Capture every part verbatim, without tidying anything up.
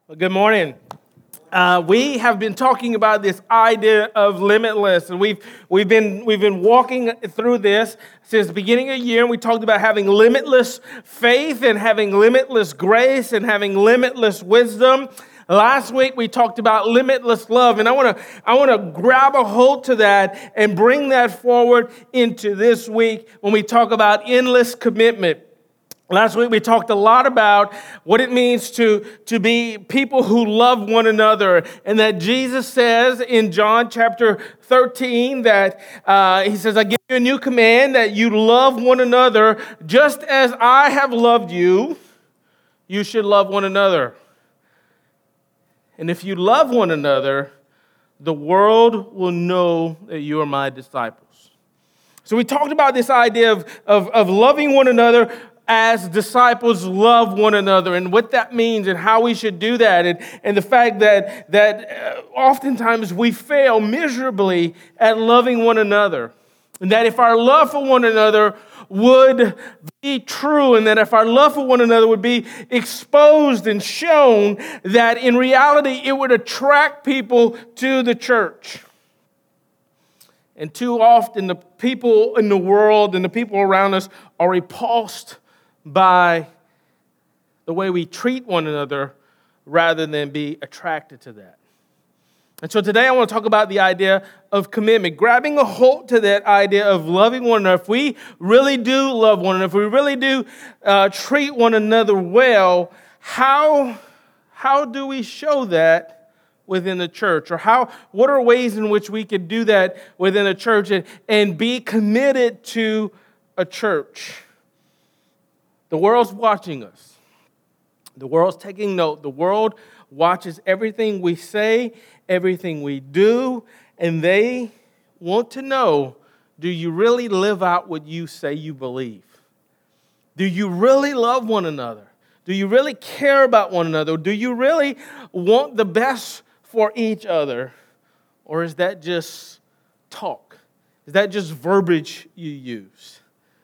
Well, good morning. Uh, we have been talking about this idea of limitless, and we've we've been we've been walking through this since the beginning of the year. And we talked about having limitless faith, and having limitless grace, and having limitless wisdom. Last week we talked about limitless love, and I want to I want to grab a hold to that and bring that forward into this week when we talk about endless commitment. Last week we talked a lot about what it means to, to be people who love one another, and that Jesus says in John chapter thirteen that uh, he says, I give you a new command, that you love one another just as I have loved you, you should love one another. And if you love one another, the world will know that you are my disciples. So we talked about this idea of, of, of loving one another as disciples love one another, and what that means and how we should do that, and, and the fact that, that uh, oftentimes we fail miserably at loving one another. And that if our love for one another would be true, and that if our love for one another would be exposed and shown, that in reality it would attract people to the church. And too often the people in the world and the people around us are repulsed by the way we treat one another rather than be attracted to that. And so today I want to talk about the idea of commitment, grabbing a hold to that idea of loving one another. If we really do love one another, if we really do uh, treat one another well, how, how do we show that within the church? Or how? What are ways in which we can do that within a church and, and be committed to a church? The world's watching us. The world's taking note. The world watches everything we say, everything we do, and they want to know, do you really live out what you say you believe? Do you really love one another? Do you really care about one another? Do you really want the best for each other? Or is that just talk? Is that just verbiage you use?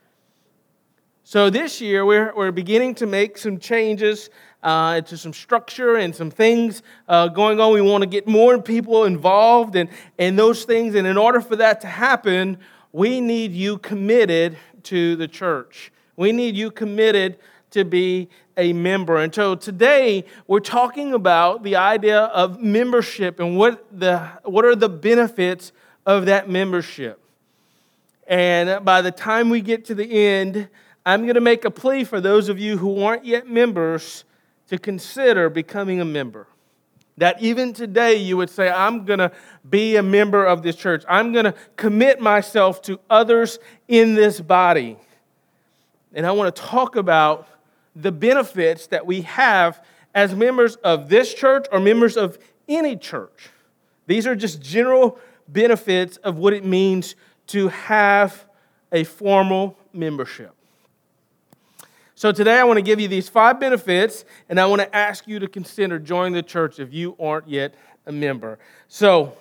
So this year, we're, we're beginning to make some changes uh, to some structure and some things uh, going on. We want to get more people involved in, in those things. And in order for that to happen, we need you committed to the church. We need you committed to be a member. And so today, we're talking about the idea of membership and what the what are the benefits of that membership. And by the time we get to the end, I'm going to make a plea for those of you who aren't yet members to consider becoming a member. That even today you would say, I'm going to be a member of this church. I'm going to commit myself to others in this body. And I want to talk about the benefits that we have as members of this church or members of any church. These are just general benefits of what it means to have a formal membership. So today I want to give you these five benefits, and I want to ask you to consider joining the church if you aren't yet a member. So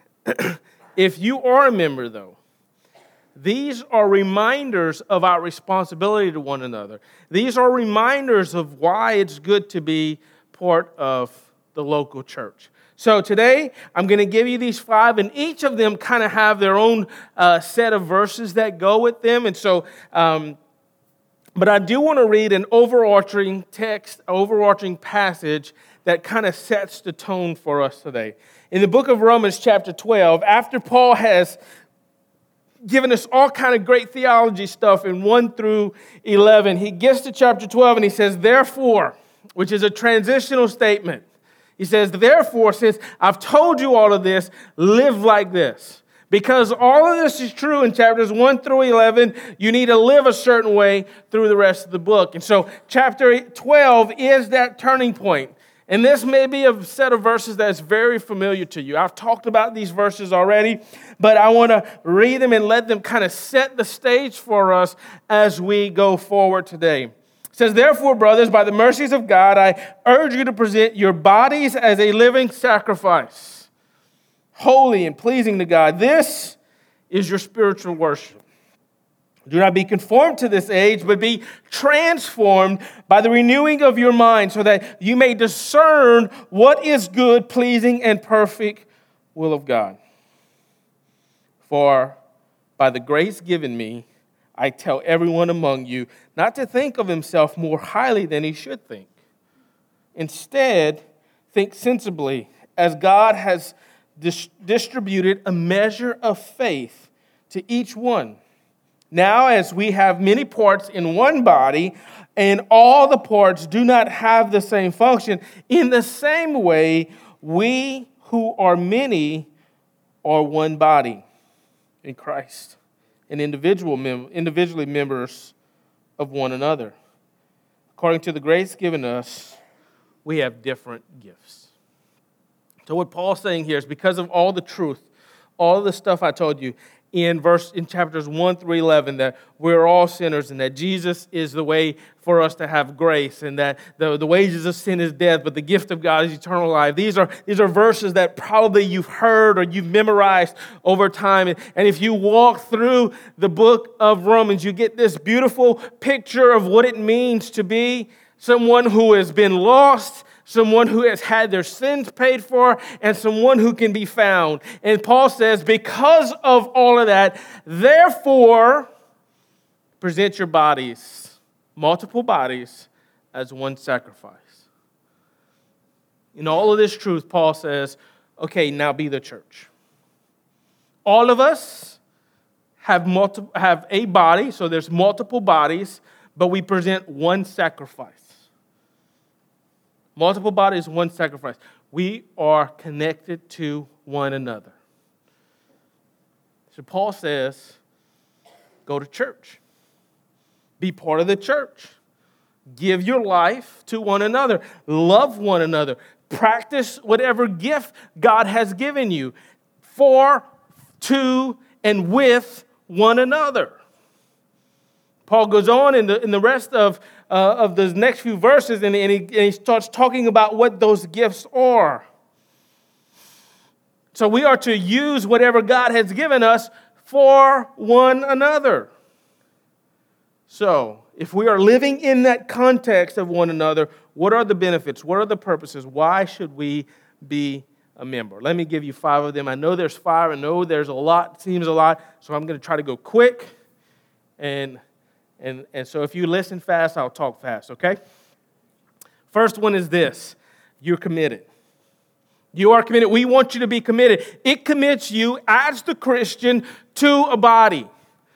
if you are a member, though, these are reminders of our responsibility to one another. These are reminders of why it's good to be part of the local church. So today, I'm going to give you these five, and each of them kind of have their own uh, set of verses that go with them. And so, um, but I do want to read an overarching text, overarching passage that kind of sets the tone for us today. In the book of Romans chapter twelve, after Paul has given us all kind of great theology stuff in one through eleven, he gets to chapter twelve and he says, therefore, which is a transitional statement. He says, therefore, since I've told you all of this, live like this. Because all of this is true in chapters one through eleven, you need to live a certain way through the rest of the book. And so chapter twelve is that turning point. And this may be a set of verses that's very familiar to you. I've talked about these verses already, but I want to read them and let them kind of set the stage for us as we go forward today. It says, therefore, brothers, by the mercies of God, I urge you to present your bodies as a living sacrifice, holy and pleasing to God. This is your spiritual worship. Do not be conformed to this age, but be transformed by the renewing of your mind, so that you may discern what is good, pleasing, and perfect will of God. For by the grace given me, I tell everyone among you not to think of himself more highly than he should think. Instead, think sensibly, as God has dis- distributed a measure of faith to each one. Now, as we have many parts in one body, and all the parts do not have the same function, in the same way, we who are many are one body in Christ, and individual mem- individually members of one another. According to the grace given us, we have different gifts. So what Paul's saying here is, because of all the truth, all the stuff I told you, in verse in chapters one through eleven, that we're all sinners and that Jesus is the way for us to have grace, and that the, the wages of sin is death, but the gift of God is eternal life. These are these are verses that probably you've heard or you've memorized over time. And, and if you walk through the book of Romans, you get this beautiful picture of what it means to be someone who has been lost, someone who has had their sins paid for, and someone who can be found. And Paul says, because of all of that, therefore, present your bodies, multiple bodies, as one sacrifice. In all of this truth, Paul says, okay, now be the church. All of us have multiple, have a body, so there's multiple bodies, but we present one sacrifice. Multiple bodies, one sacrifice. We are connected to one another. So Paul says, go to church. Be part of the church. Give your life to one another. Love one another. Practice whatever gift God has given you for, to, and with one another. Paul goes on in the in the rest of, uh, of the next few verses, and, and, he, and he starts talking about what those gifts are. So we are to use whatever God has given us for one another. So if we are living in that context of one another, what are the benefits? What are the purposes? Why should we be a member? Let me give you five of them. I know there's five. I know there's a lot. It seems a lot. So I'm going to try to go quick. And And, and so if you listen fast, I'll talk fast, okay? First one is this. You're committed. You are committed. We want you to be committed. It commits you as the Christian to a body.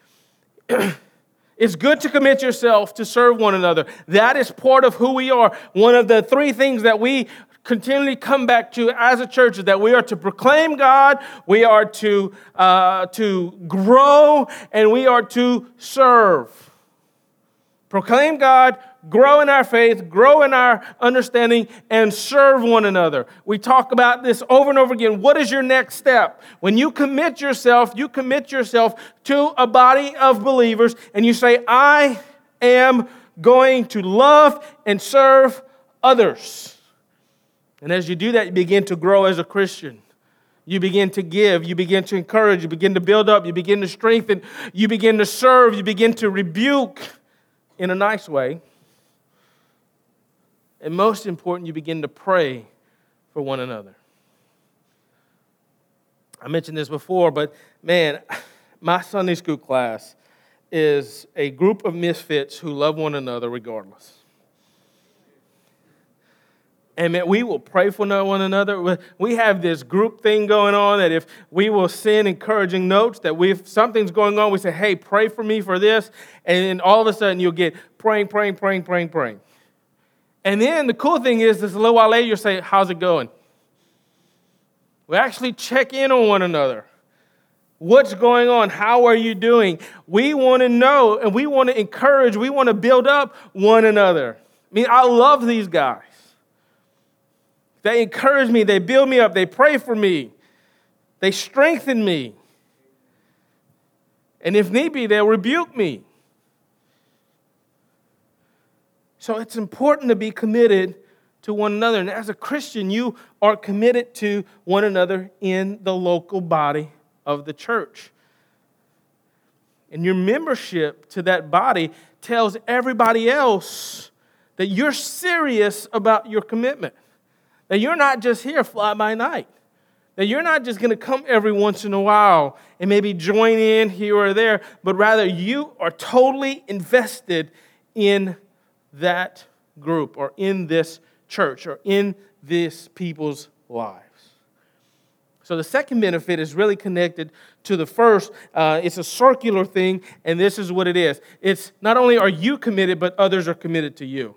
It's good to commit yourself to serve one another. That is part of who we are. One of the three things that we continually come back to as a church is that we are to proclaim God, we are to, uh, to grow, and we are to serve. Proclaim God, grow in our faith, grow in our understanding, and serve one another. We talk about this over and over again. What is your next step? When you commit yourself, you commit yourself to a body of believers, and you say, I am going to love and serve others. And as you do that, you begin to grow as a Christian. You begin to give, you begin to encourage, you begin to build up, you begin to strengthen, you begin to serve, you begin to rebuke in a nice way. And most important, you begin to pray for one another. I mentioned this before, but man, my Sunday school class is a group of misfits who love one another regardless. And man, we will pray for one another. We have this group thing going on that if we will send encouraging notes that if something's going on, we say, hey, pray for me for this. And then all of a sudden you'll get praying, praying, praying, praying, praying. And then the cool thing is, this a little while later, you'll say, how's it going? We actually check in on one another. What's going on? How are you doing? We want to know, and we want to encourage, we want to build up one another. I mean, I love these guys. They encourage me, they build me up, they pray for me, they strengthen me. And if need be, they'll rebuke me. So it's important to be committed to one another. And as a Christian, you are committed to one another in the local body of the church. And your membership to that body tells everybody else that you're serious about your commitment. That you're not just here fly by night. That you're not just going to come every once in a while and maybe join in here or there, but rather you are totally invested in that group or in this church or in this people's lives. So the second benefit is really connected to the first. Uh, it's a circular thing, and this is what it is. It's not only are you committed, but others are committed to you.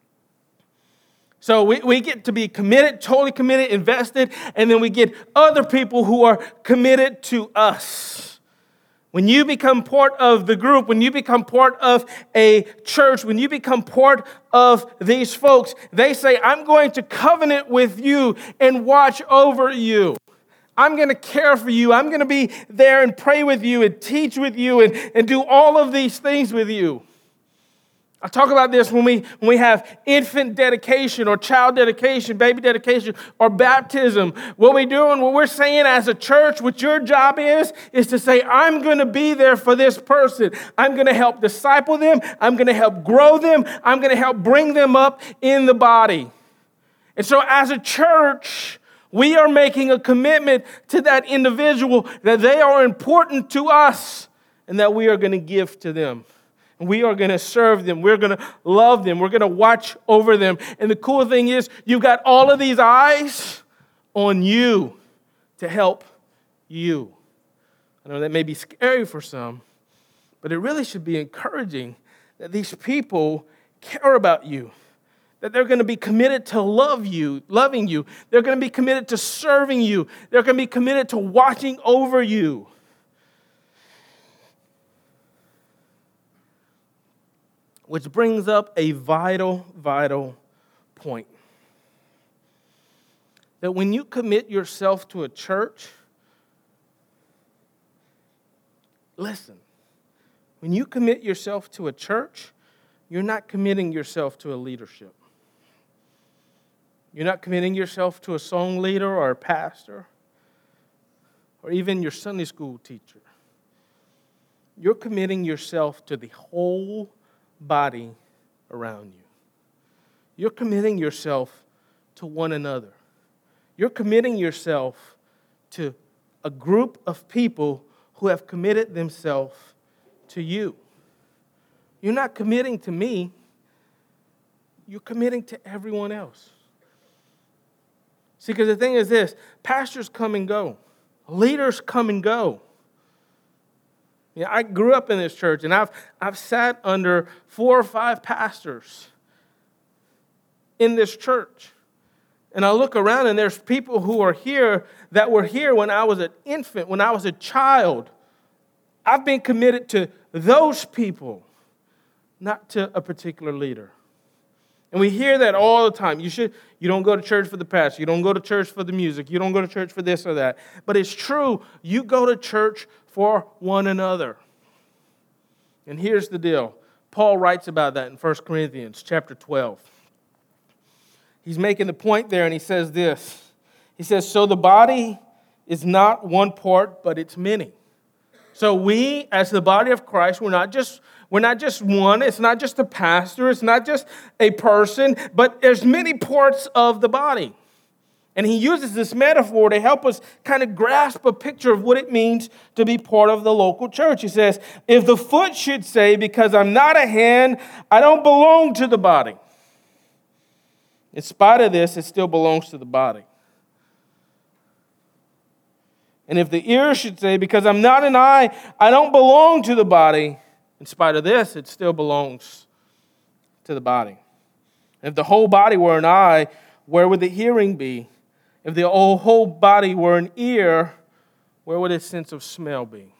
So we, we get to be committed, totally committed, invested, and then we get other people who are committed to us. When you become part of the group, when you become part of a church, when you become part of these folks, they say, I'm going to covenant with you and watch over you. I'm going to care for you. I'm going to be there and pray with you and teach with you and, and do all of these things with you. I talk about this when we when we have infant dedication or child dedication, baby dedication, or baptism. What we're doing, what we're saying as a church, what your job is, is to say, I'm going to be there for this person. I'm going to help disciple them. I'm going to help grow them. I'm going to help bring them up in the body. And so as a church, we are making a commitment to that individual that they are important to us and that we are going to give to them. We are going to serve them. We're going to love them. We're going to watch over them. And the cool thing is, you've got all of these eyes on you to help you. I know that may be scary for some, but it really should be encouraging that these people care about you, that they're going to be committed to love you, loving you. They're going to be committed to serving you. They're going to be committed to watching over you. Which brings up a vital, vital point. That when you commit yourself to a church, listen, when you commit yourself to a church, you're not committing yourself to a leadership. You're not committing yourself to a song leader or a pastor or even your Sunday school teacher. You're committing yourself to the whole body around you. You're committing yourself to one another. You're committing yourself to a group of people who have committed themselves to you. You're not committing to me. You're committing to everyone else. See, because the thing is this, pastors come and go. Leaders come and go. You know, I grew up in this church, and I've, I've sat under four or five pastors in this church. And I look around, and there's people who are here that were here when I was an infant, when I was a child. I've been committed to those people, not to a particular leader. And we hear that all the time. You should, you don't go to church for the pastor. You don't go to church for the music. You don't go to church for this or that. But it's true. You go to church for one another. And here's the deal. Paul writes about that in First Corinthians chapter twelve. He's making the point there, and he says this. He says, so the body is not one part, but it's many. So we, as the body of Christ, we're not just we're not just one. It's not just a pastor. It's not just a person, but there's many parts of the body. And he uses this metaphor to help us kind of grasp a picture of what it means to be part of the local church. He says, if the foot should say, because I'm not a hand, I don't belong to the body. In spite of this, it still belongs to the body. And if the ear should say, because I'm not an eye, I don't belong to the body. In spite of this, it still belongs to the body. If the whole body were an eye, where would the hearing be? If the whole body were an ear, where would its sense of smell be?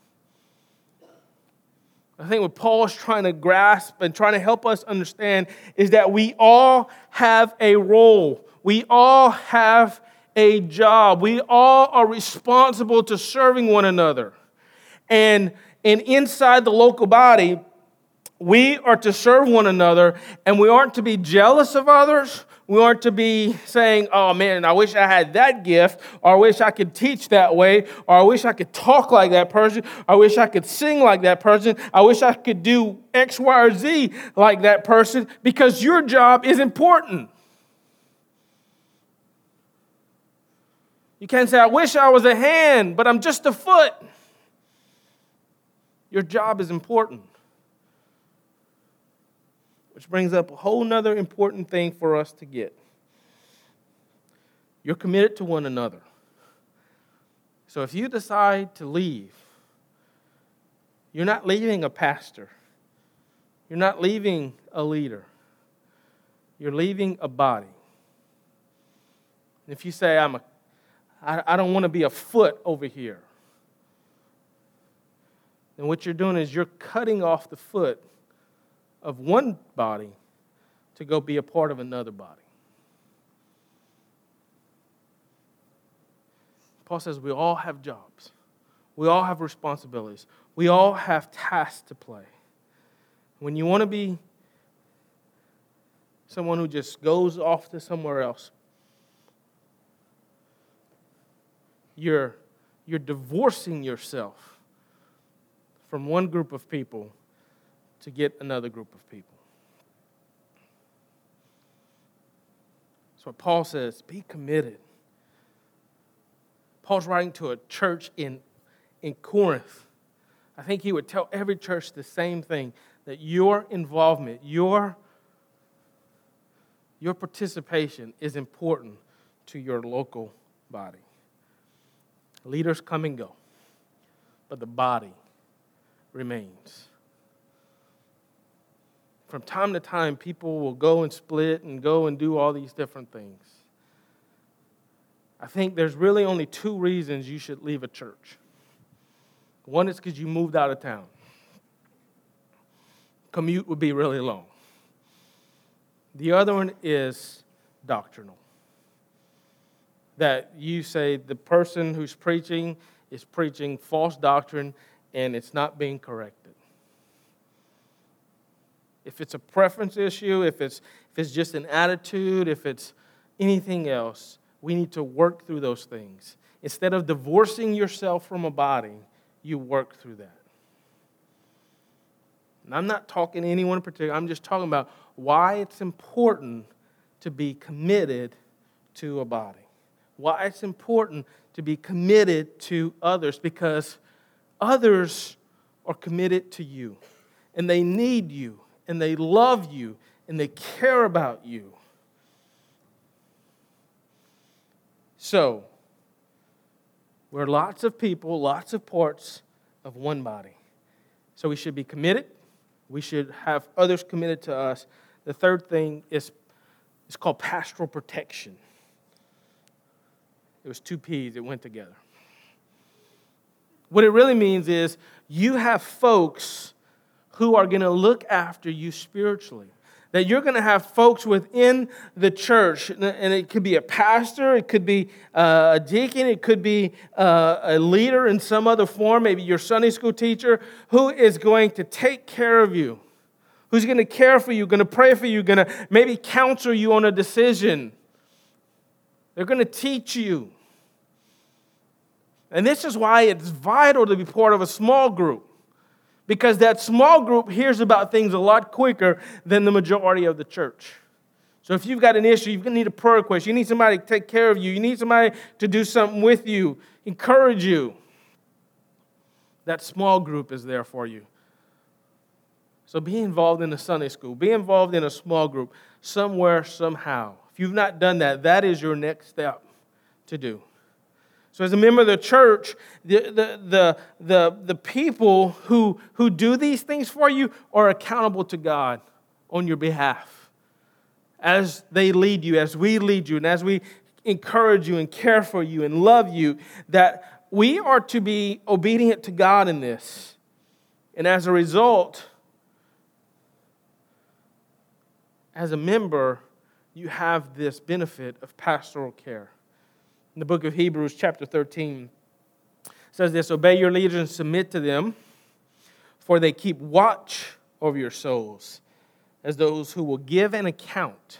I think what Paul is trying to grasp and trying to help us understand is that we all have a role. We all have a job. We all are responsible to serving one another. And, and inside the local body, we are to serve one another, and we aren't to be jealous of others. We aren't to be saying, oh man, I wish I had that gift, or I wish I could teach that way, or I wish I could talk like that person, I wish I could sing like that person, I wish I could do X, Y, or Z like that person, because your job is important. You can't say, I wish I was a hand, but I'm just a foot. Your job is important. Which brings up a whole nother important thing for us to get. You're committed to one another. So if you decide to leave, you're not leaving a pastor. You're not leaving a leader. You're leaving a body. If you say, I'm a, I, I don't want to be a foot over here, then what you're doing is you're cutting off the foot of one body to go be a part of another body. Paul says we all have jobs. We all have responsibilities. We all have tasks to play. When you want to be someone who just goes off to somewhere else, you're, you're divorcing yourself from one group of people to get another group of people. So Paul says, be committed. Paul's writing to a church in, in Corinth. I think he would tell every church the same thing, that your involvement, your, your participation is important to your local body. Leaders come and go, but the body remains. From time to time, people will go and split and go and do all these different things. I think there's really only two reasons you should leave a church. One is because you moved out of town. Commute would be really long. The other one is doctrinal. That you say the person who's preaching is preaching false doctrine and it's not being corrected. If it's a preference issue, if it's if it's just an attitude, if it's anything else, we need to work through those things. Instead of divorcing yourself from a body, you work through that. And I'm not talking to anyone in particular. I'm just talking about why it's important to be committed to a body. Why it's important to be committed to others, because others are committed to you, and they need you, and they love you, and they care about you. So, we're lots of people, lots of parts of one body. So we should be committed. We should have others committed to us. The third thing is, is called pastoral protection. It was two P's, it went together. What it really means is you have folks who are going to look after you spiritually. That you're going to have folks within the church, and it could be a pastor, it could be a deacon, it could be a leader in some other form, maybe your Sunday school teacher, who is going to take care of you, who's going to care for you, going to pray for you, going to maybe counsel you on a decision. They're going to teach you. And this is why it's vital to be part of a small group. Because that small group hears about things a lot quicker than the majority of the church. So if you've got an issue, you need a prayer request, you need somebody to take care of you, you need somebody to do something with you, encourage you, that small group is there for you. So be involved in a Sunday school. Be involved in a small group somewhere, somehow. If you've not done that, that is your next step to do. So as a member of the church, the, the, the, the, the people who, who do these things for you are accountable to God on your behalf. As they lead you, as we lead you, and as we encourage you and care for you and love you, that we are to be obedient to God in this. And as a result, as a member, you have this benefit of pastoral care. In the book of Hebrews, chapter thirteen, it says this, obey your leaders and submit to them, for they keep watch over your souls as those who will give an account,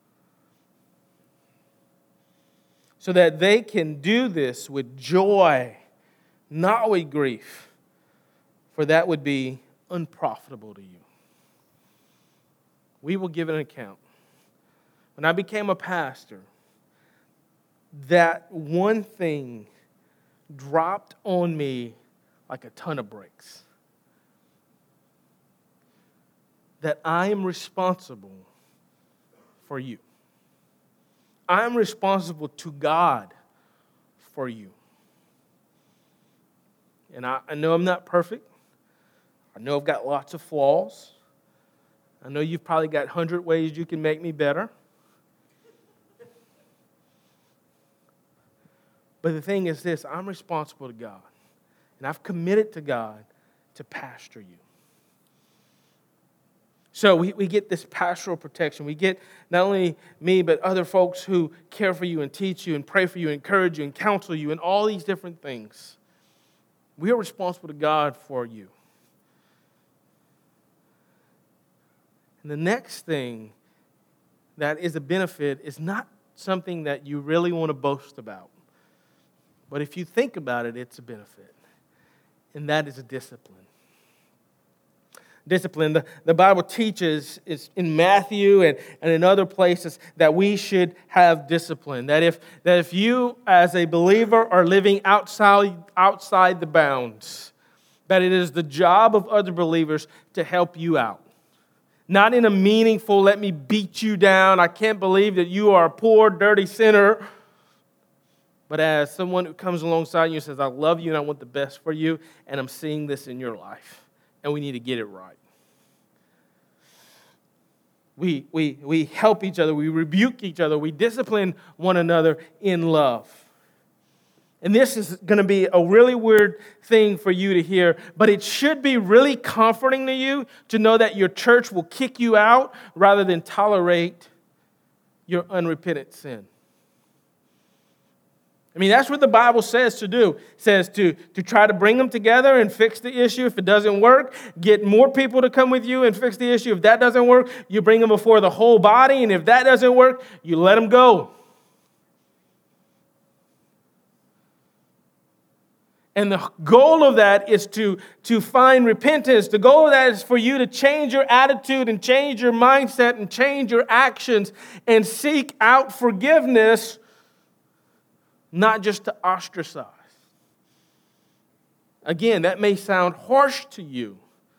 so that they can do this with joy, not with grief, for that would be unprofitable to you. We will give an account. When I became a pastor, that one thing dropped on me like a ton of bricks. That I am responsible for you. I am responsible to God for you. And I, I know I'm not perfect. I know I've got lots of flaws. I know you've probably got a hundred ways you can make me better. But the thing is this, I'm responsible to God. And I've committed to God to pastor you. So we, we get this pastoral protection. We get not only me, but other folks who care for you and teach you and pray for you, encourage you and counsel you and all these different things. We are responsible to God for you. And the next thing that is a benefit is not something that you really want to boast about. But if you think about it, it's a benefit. And that is a discipline. Discipline. The, the Bible teaches is in Matthew and, and in other places that we should have discipline. That if, that if you as a believer are living outside, outside the bounds, that it is the job of other believers to help you out. Not in a meaningful, let me beat you down, I can't believe that you are a poor, dirty sinner. But as someone who comes alongside you and says, I love you and I want the best for you, and I'm seeing this in your life. And we need to get it right. We, we, we help each other. We rebuke each other. We discipline one another in love. And this is going to be a really weird thing for you to hear, but it should be really comforting to you to know that your church will kick you out rather than tolerate your unrepentant sin. I mean, that's what the Bible says to do. It says to, to try to bring them together and fix the issue. If it doesn't work, get more people to come with you and fix the issue. If that doesn't work, you bring them before the whole body. And if that doesn't work, you let them go. And the goal of that is to, to find repentance. The goal of that is for you to change your attitude and change your mindset and change your actions and seek out forgiveness, not just to ostracize. Again, that may sound harsh to you,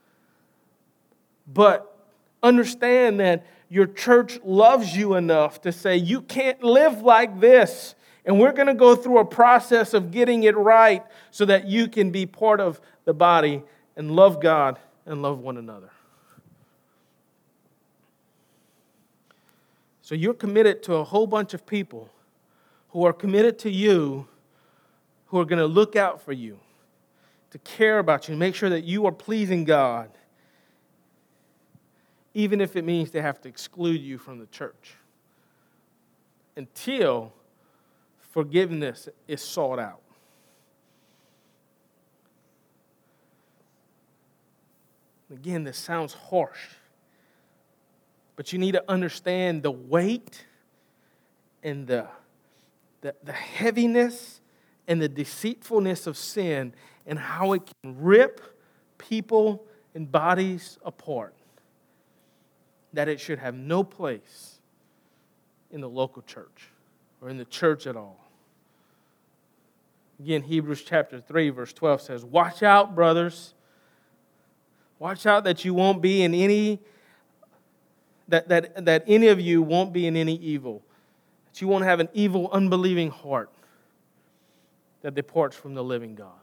but understand that your church loves you enough to say, you can't live like this, and we're going to go through a process of getting it right so that you can be part of the body and love God and love one another. So you're committed to a whole bunch of people who are committed to you, who are going to look out for you, to care about you, make sure that you are pleasing God, even if it means they have to exclude you from the church, until forgiveness is sought out. Again, this sounds harsh, but you need to understand the weight and the The, the heaviness and the deceitfulness of sin and how it can rip people and bodies apart. That it should have no place in the local church or in the church at all. Again, Hebrews chapter three, verse twelve says, watch out, brothers. Watch out that you won't be in any, that, that, that any of you won't be in any evil. That you won't have an evil, unbelieving heart that departs from the living God.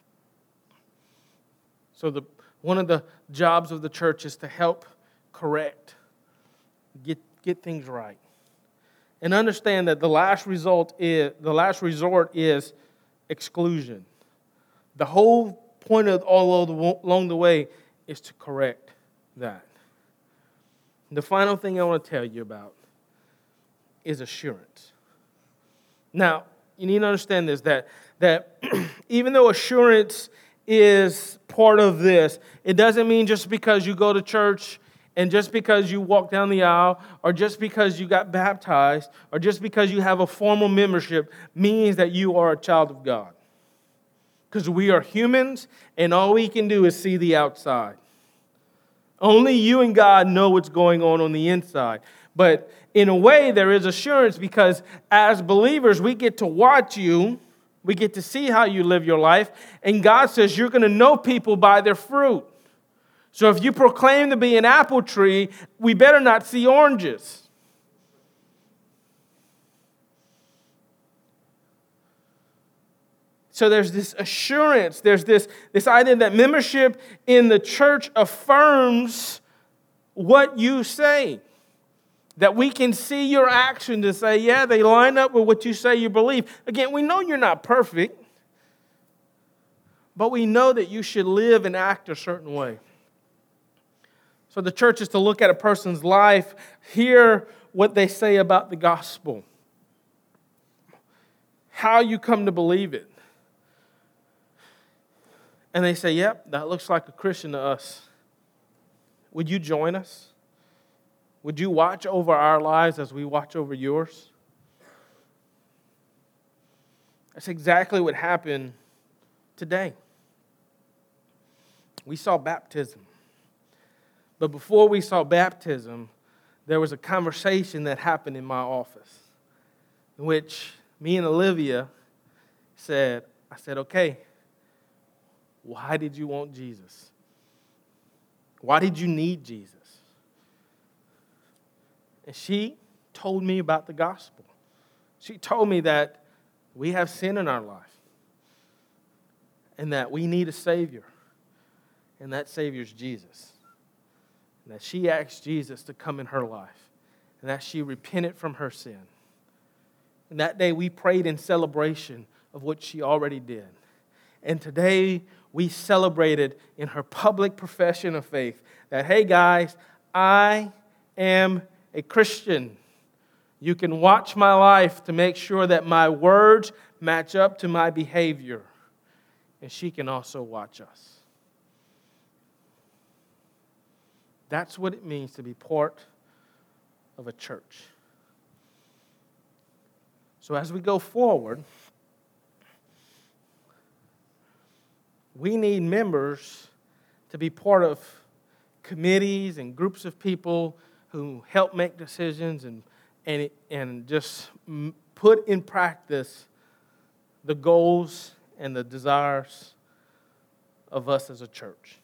So the one of the jobs of the church is to help correct, get, get things right. And understand that the last result is the last resort is exclusion. The whole point of all along the way is to correct that. The final thing I want to tell you about is assurance. Now, you need to understand this, that, that even though assurance is part of this. It doesn't mean just because you go to church and just because you walk down the aisle or just because you got baptized or just because you have a formal membership means that you are a child of God. Because we are humans and all we can do is see the outside. Only you and God know what's going on on the inside. But in a way, there is assurance because as believers, we get to watch you. We get to see how you live your life. And God says you're going to know people by their fruit. So if you proclaim to be an apple tree, we better not see oranges. So there's this assurance, there's this, this idea that membership in the church affirms what you say. That we can see your action to say, yeah, they line up with what you say you believe. Again, we know you're not perfect, but we know that you should live and act a certain way. So the church is to look at a person's life, hear what they say about the gospel, how you come to believe it. And they say, yep, that looks like a Christian to us. Would you join us? Would you watch over our lives as we watch over yours? That's exactly what happened today. We saw baptism. But before we saw baptism, there was a conversation that happened in my office in which me and Olivia said, I said, okay, why did you want Jesus? Why did you need Jesus? And she told me about the gospel. She told me that we have sin in our life and that we need a Savior. And that Savior is Jesus. And that she asked Jesus to come in her life. And that she repented from her sin. And that day we prayed in celebration of what she already did. And today we celebrated in her public profession of faith that, hey guys, I am a Christian. You can watch my life to make sure that my words match up to my behavior. And she can also watch us. That's what it means to be part of a church. So as we go forward, we need members to be part of committees and groups of people who help make decisions and, and, and just put in practice the goals and the desires of us as a church.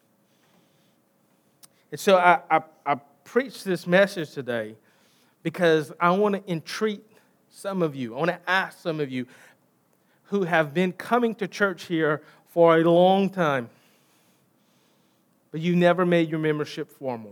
And so I, I, I preach this message today because I want to entreat some of you. I want to ask some of you who have been coming to church here for a long time, but you never made your membership formal.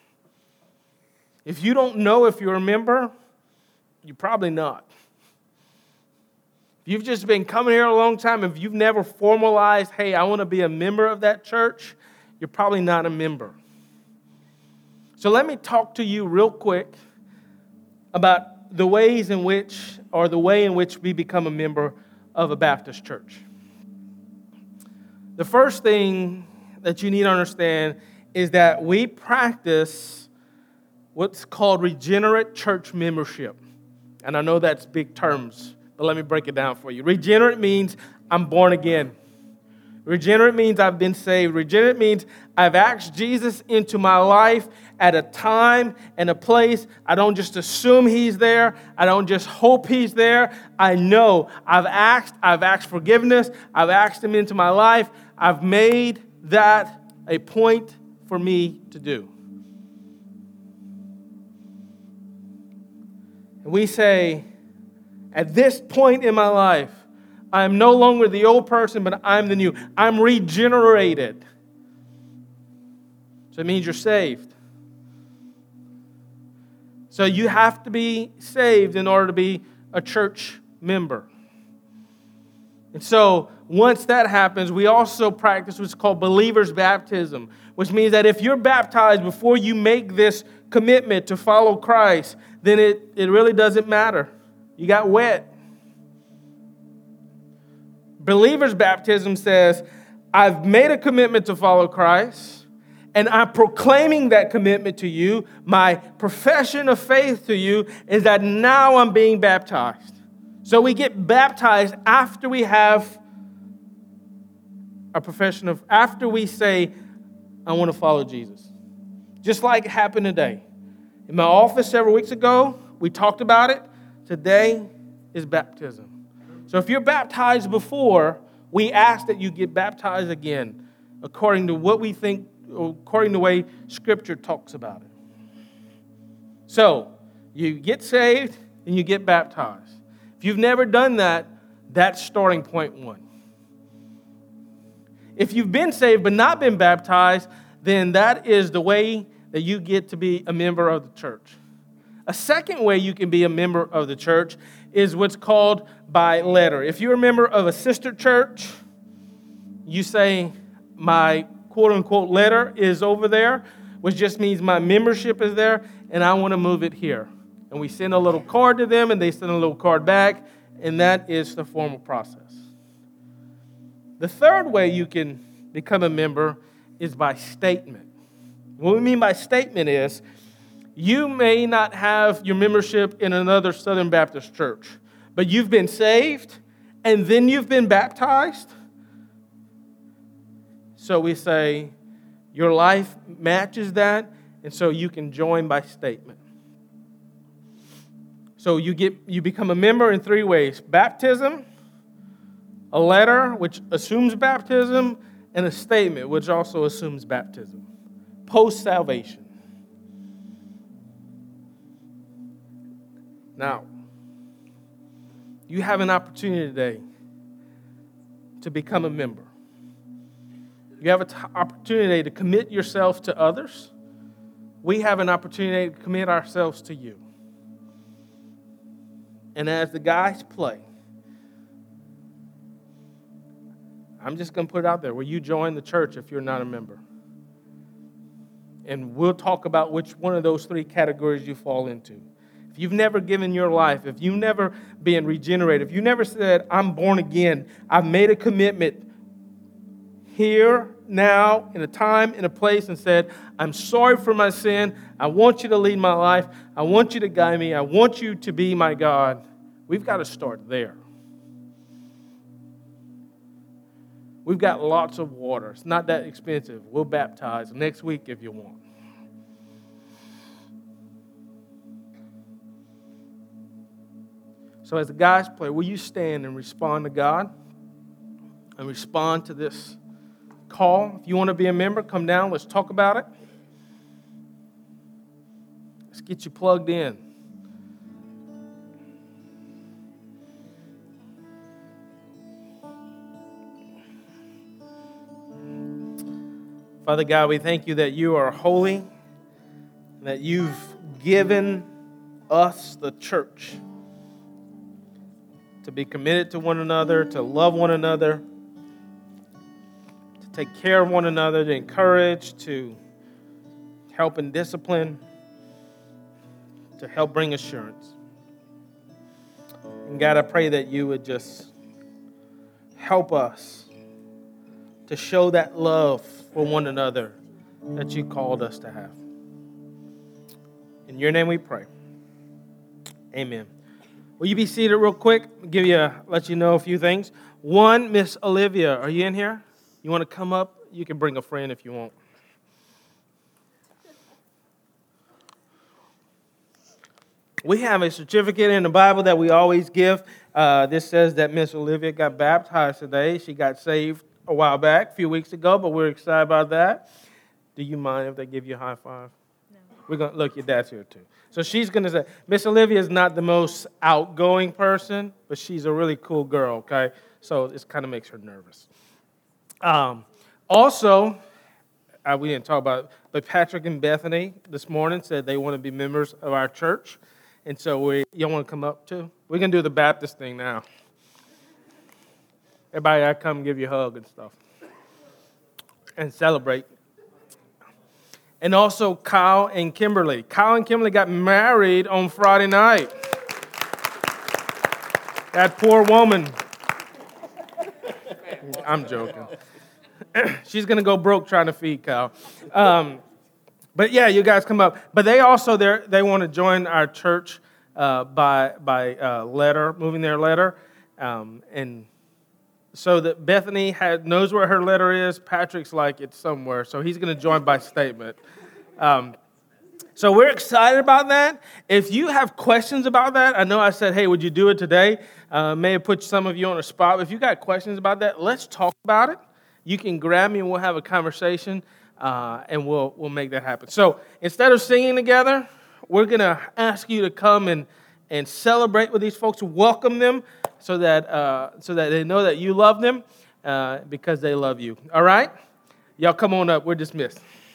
If you don't know if you're a member, you're probably not. If you've just been coming here a long time, if you've never formalized, hey, I want to be a member of that church, you're probably not a member. So let me talk to you real quick about the ways in which, or the way in which we become a member of a Baptist church. The first thing that you need to understand is that we practice what's called regenerate church membership. And I know that's big terms, but let me break it down for you. Regenerate means I'm born again. Regenerate means I've been saved. Regenerate means I've asked Jesus into my life at a time and a place. I don't just assume he's there. I don't just hope he's there. I know I've asked. I've asked forgiveness. I've asked him into my life. I've made that a point for me to do. And we say, at this point in my life, I am no longer the old person, but I'm the new. I'm regenerated. So it means you're saved. So you have to be saved in order to be a church member. And so once that happens, we also practice what's called believer's baptism, which means that if you're baptized before you make this commitment to follow Christ, then it, it really doesn't matter. You got wet. Believer's baptism says, I've made a commitment to follow Christ, and I'm proclaiming that commitment to you. My profession of faith to you is that now I'm being baptized. So we get baptized after we have a profession of, after we say, I want to follow Jesus. Just like it happened today. In my office several weeks ago, we talked about it. Today is baptism. So if you're baptized before, we ask that you get baptized again, according to what we think, according to the way Scripture talks about it. So, you get saved and you get baptized. If you've never done that, that's starting point one. If you've been saved but not been baptized, then that is the way that you get to be a member of the church. A second way you can be a member of the church is what's called by letter. If you're a member of a sister church, you say, my quote-unquote letter is over there, which just means my membership is there, and I want to move it here. And we send a little card to them, and they send a little card back, and that is the formal process. The third way you can become a member is by statement. What we mean by statement is, you may not have your membership in another Southern Baptist church, but you've been saved, and then you've been baptized. So we say, your life matches that, and so you can join by statement. So you get you become a member in three ways: baptism, a letter, which assumes baptism, and a statement, which also assumes baptism. Post-salvation. Now, you have an opportunity today to become a member. You have an t- opportunity to commit yourself to others. We have an opportunity to commit ourselves to you. And as the guys play, I'm just going to put it out there. Will you join the church if you're not a member? And we'll talk about which one of those three categories you fall into. If you've never given your life, if you've never been regenerated, if you never said, I'm born again, I've made a commitment here, now, in a time, in a place, and said, I'm sorry for my sin. I want you to lead my life. I want you to guide me. I want you to be my God. We've got to start there. We've got lots of water. It's not that expensive. We'll baptize next week if you want. So as the guys play, will you stand and respond to God and respond to this call? If you want to be a member, come down. Let's talk about it. Let's get you plugged in. Father God, we thank you that you are holy, that you've given us, the church, to be committed to one another, to love one another, to take care of one another, to encourage, to help and discipline, to help bring assurance. And God, I pray that you would just help us to show that love for one another that you called us to have. In your name we pray. Amen. Will you be seated real quick? I'll give you a, let you know a few things. One, Miss Olivia, are you in here? You want to come up? You can bring a friend if you want. We have a certificate in the Bible that we always give. Uh, this says that Miss Olivia got baptized today. She got saved a while back, a few weeks ago, but we're excited about that. Do you mind if they give you a high five? No. We're gonna look, your dad's here too. So she's going to say, Miss Olivia is not the most outgoing person, but she's a really cool girl, okay? So it kind of makes her nervous. Um, also, uh, we didn't talk about it, but Patrick and Bethany this morning said they want to be members of our church. And so we, y'all want to come up too? We're going to do the Baptist thing now. Everybody, I come give you a hug and stuff. And celebrate. And also Kyle and Kimberly. Kyle and Kimberly got married on Friday night. That poor woman. I'm joking. She's going to go broke trying to feed Kyle. Um, but yeah, you guys come up. But they also, they want to join our church uh, by by uh, letter, moving their letter. Um, and so that Bethany had, knows where her letter is. Patrick's like, it's somewhere. So he's going to join by statement. Um, so we're excited about that. If you have questions about that, I know I said, hey, would you do it today? Uh, may have put some of you on the spot. But if you got questions about that, let's talk about it. You can grab me and we'll have a conversation, uh, and we'll we'll make that happen. So instead of singing together, we're going to ask you to come and, and celebrate with these folks, welcome them so that uh, so that they know that you love them uh, because they love you. All right? Y'all come on up. We're dismissed.